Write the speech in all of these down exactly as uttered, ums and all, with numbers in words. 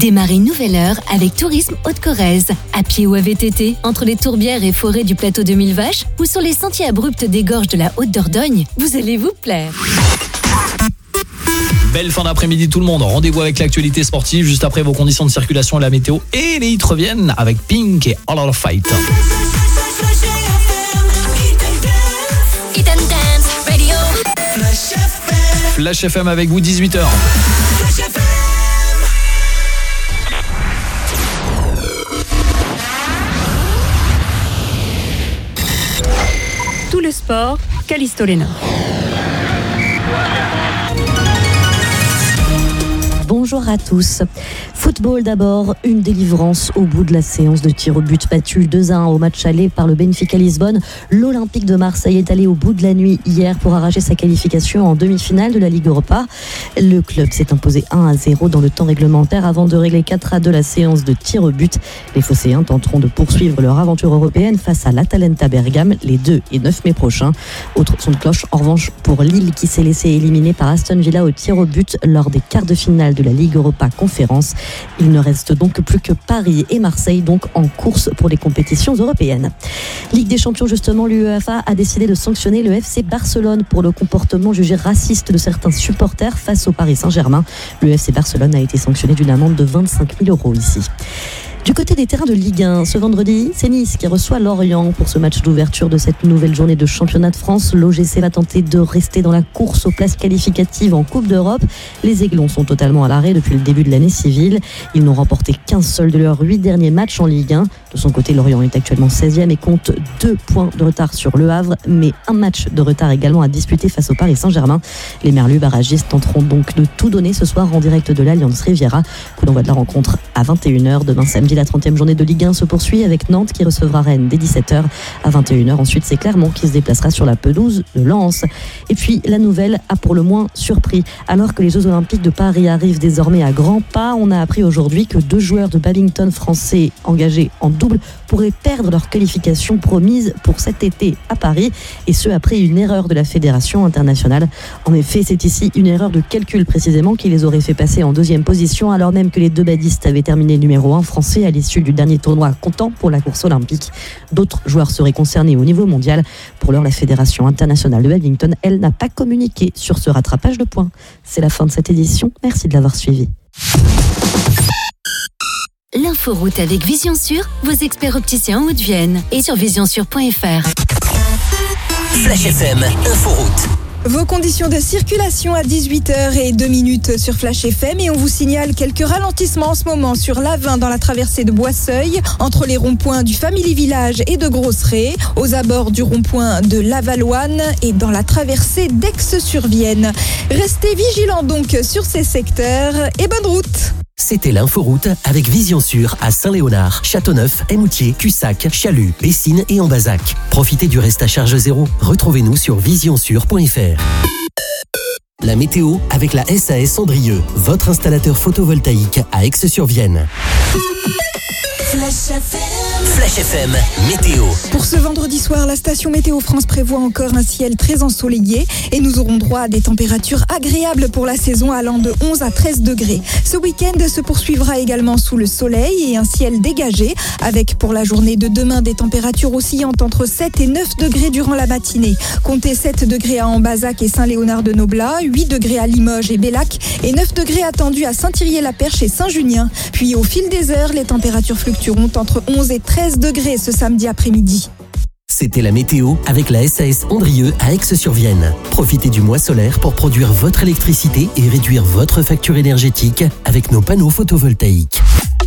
Démarrez une nouvelle heure avec Tourisme Haute-Corrèze. À pied ou à V T T, entre les tourbières et forêts du plateau de Millevaches ou sur les sentiers abrupts des gorges de la Haute-Dordogne, vous allez vous plaire. Belle fin d'après-midi tout le monde. Rendez-vous avec l'actualité sportive juste après vos conditions de circulation et la météo. Et les hits reviennent avec Pink et All Out of Fight. Flash F M avec vous, dix-huit heures. Tout le sport, Callisto Léna. Bonjour à tous. Football d'abord, une délivrance au bout de la séance de tir au but battu deux à un au match aller par le Benfica Lisbonne. L'Olympique de Marseille est allé au bout de la nuit hier pour arracher sa qualification en demi-finale de la Ligue Europa. Le club s'est imposé un à zéro dans le temps réglementaire avant de régler quatre à deux la séance de tir au but. Les Phocéens tenteront de poursuivre leur aventure européenne face à l'Atalanta Bergame les deux et neuf mai prochains. Autre son de cloche en revanche pour Lille qui s'est laissé éliminer par Aston Villa au tir au but lors des quarts de finale de la Ligue Europa Conférence. Il ne reste donc plus que Paris et Marseille donc en course pour les compétitions européennes. Ligue des Champions justement, l'UEFA a décidé de sanctionner le F C Barcelone pour le comportement jugé raciste de certains supporters face au Paris Saint-Germain. Le F C Barcelone a été sanctionné d'une amende de vingt-cinq mille euros ici. Du côté des terrains de Ligue un, ce vendredi, c'est Nice qui reçoit Lorient pour ce match d'ouverture de cette nouvelle journée de championnat de France. L'O G C va tenter de rester dans la course aux places qualificatives en Coupe d'Europe. Les Aiglons sont totalement à l'arrêt depuis le début de l'année civile. Ils n'ont remporté qu'un seul de leurs huit derniers matchs en Ligue un. De son côté, Lorient est actuellement seizième et compte deux points de retard sur Le Havre, mais un match de retard également à disputer face au Paris Saint-Germain. Les Merlus barragistes tenteront donc de tout donner ce soir en direct de l'Allianz Riviera. Coup d'envoi de la rencontre à vingt et une heures demain samedi. La trentième journée de Ligue un se poursuit avec Nantes qui recevra Rennes dès dix-sept heures à vingt et une heures. Ensuite, c'est Clermont qui se déplacera sur la pelouse de Lens. Et puis, la nouvelle a pour le moins surpris. Alors que les Jeux Olympiques de Paris arrivent désormais à grands pas, on a appris aujourd'hui que deux joueurs de badminton français engagés en double pourraient perdre leur qualification promise pour cet été à Paris. Et ce, après une erreur de la Fédération internationale. En effet, c'est ici une erreur de calcul précisément qui les aurait fait passer en deuxième position alors même que les deux badistes avaient terminé numéro un français à l'issue du dernier tournoi comptant pour la course olympique. D'autres joueurs seraient concernés au niveau mondial. Pour l'heure, la Fédération internationale de badminton, elle, n'a pas communiqué sur ce rattrapage de points. C'est la fin de cette édition. Merci de l'avoir suivi. L'inforoute avec Vision Sûre, vos experts opticiens en Haute-Vienne et sur vision sûre point f r. Flash F M, Inforoute. Vos conditions de circulation à dix-huit heures et deux minutes sur Flash F M et on vous signale quelques ralentissements en ce moment sur l'A vingt dans la traversée de Boisseuil, entre les ronds-points du Family Village et de Grosseré, aux abords du rond-point de Lavalloine et dans la traversée d'Aix-sur-Vienne. Restez vigilants donc sur ces secteurs et bonne route. C'était l'Inforoute avec Vision Sûre à Saint-Léonard, Châteauneuf, Émoutier, Cussac, Chalut, Bessines et Ambazac. Profitez du reste à charge zéro. Retrouvez-nous sur vision sûre point f r. La météo avec la S A S Andrieux, votre installateur photovoltaïque à Aix-sur-Vienne. Flash F M. Flash F M, météo. Pour ce vendredi soir, la station Météo France prévoit encore un ciel très ensoleillé et nous aurons droit à des températures agréables pour la saison allant de onze à treize degrés. Ce week-end se poursuivra également sous le soleil et un ciel dégagé avec pour la journée de demain des températures oscillantes entre sept et neuf degrés durant la matinée. Comptez sept degrés à Ambazac et Saint-Léonard-de-Noblat, huit degrés à Limoges et Bellac et neuf degrés attendus à Saint-Thirier-la-Perche et Saint-Junien. Puis au fil des heures, les températures fluctueront entre onze et treize degrés ce samedi après-midi. C'était la météo avec la S A S Andrieux à Aix-sur-Vienne. Profitez du mois solaire pour produire votre électricité et réduire votre facture énergétique avec nos panneaux photovoltaïques.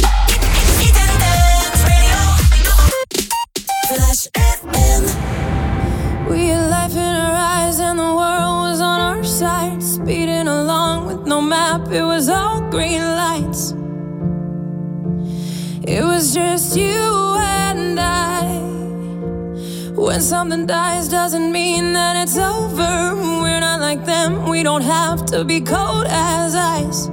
Flash F M. We had life in our eyes and the world was on our side. Speeding along with no map, it was all green lights. It was just you and I. When something dies doesn't mean that it's over. We're not like them, we don't have to be cold as ice.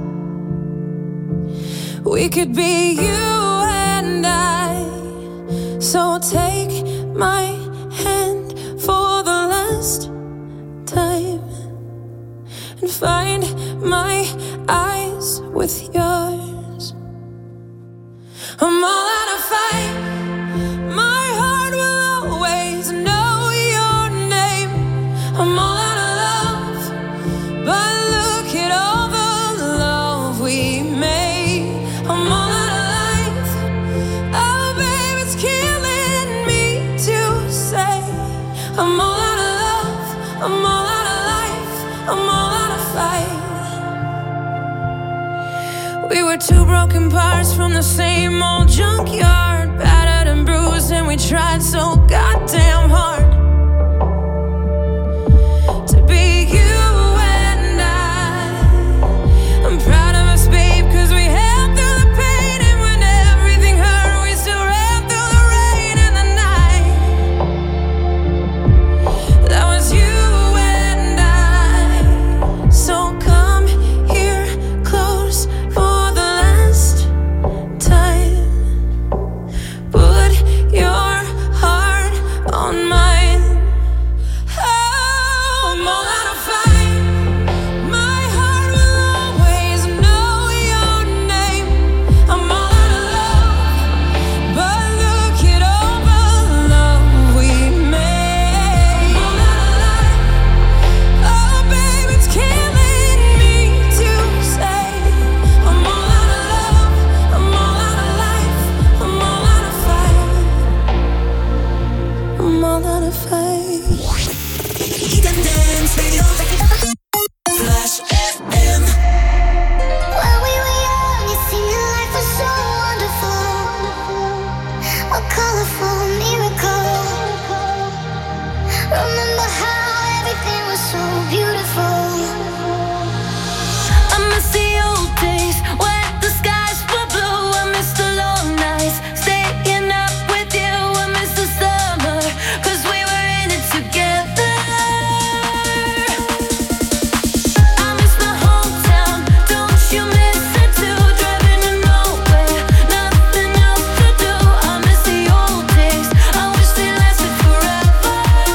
We could be you and I. So take my hand for the last time and find my eyes with yours. I'm all out of love, I'm all out of life, I'm all out of fight. We were two broken parts from the same old junkyard, battered and bruised, and we tried so goddamn hard to be you and I. I'm proud of us, babe, cause we held through the pain, and when everything hurt, we still ran through the rain and the night. That was you and I. So come here close for the last time. Put your heart on mine. Oh, I'm all out of fight. My heart will always know your name. I'm all out of love, but look at all the love we made. I'm all out of life. Oh, babe, it's killing me to say. I'm all out of love, I'm all out of life, I'm all out of fight. I'm all out of fight. When we were young, it seemed that life was so wonderful, a colorful miracle. Remember how everything was so beautiful. I miss the old days when the skies were blue. I miss the long nights staying up with you. I miss the summer, cause we were in it together. I miss my hometown, don't you miss it too? Driving to nowhere, nothing else to do. I miss the old days, I wish they lasted forever.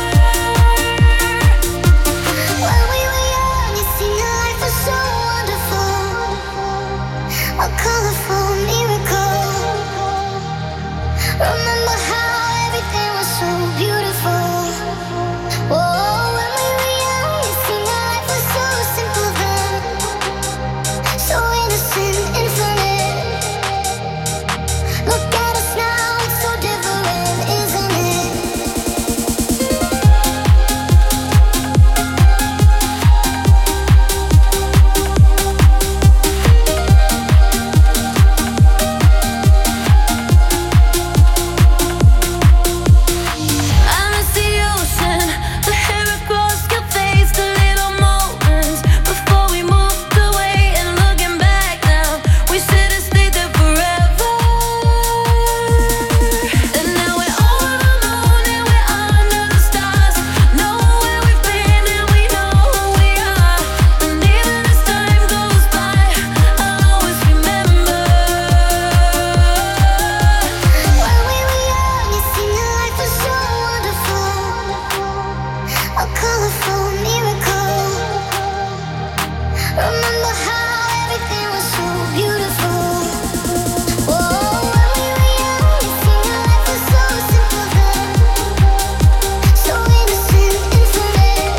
When we were young, it seemed that life was so wonderful, a colorful miracle. Remember how everything was so beautiful. Oh, when we were young, it seemed that life was so simple then, so innocent, infinite. Look at us now, it's so different, isn't it? I miss the ocean, the hair across your face, the little moments before we moved away. And looking back now, we should have stayed there forever. And now we're over the moon and we're under the stars. Know where we've been and we know who we are. And even as time goes by, I'll always remember. When we were young, it seemed that life was so wonderful, a colorful miracle. Remember how everything was so beautiful. Oh, when we were young, it seemed that life was so simple then, so innocent, infinite.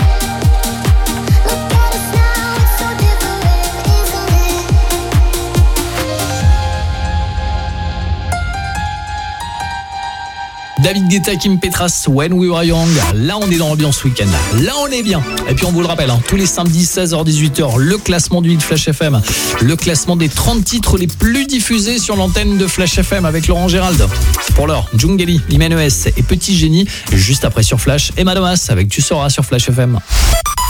Look at us now, it's so different, isn't it? David Guetta, Kim Petras, When We Were Young. Là, on est dans l'ambiance week-end. Là, on est bien. Et puis, on vous le rappelle, hein, tous les samedis, seize heures dix-huit heures, le classement du hit Flash F M. Le classement des trente titres les plus diffusés sur l'antenne de Flash F M avec Laurent Gérald. Pour l'heure, Djungeli, Imenes et Petit Génie. Juste après sur Flash, Emma Domas avec Tu seras sur Flash F M.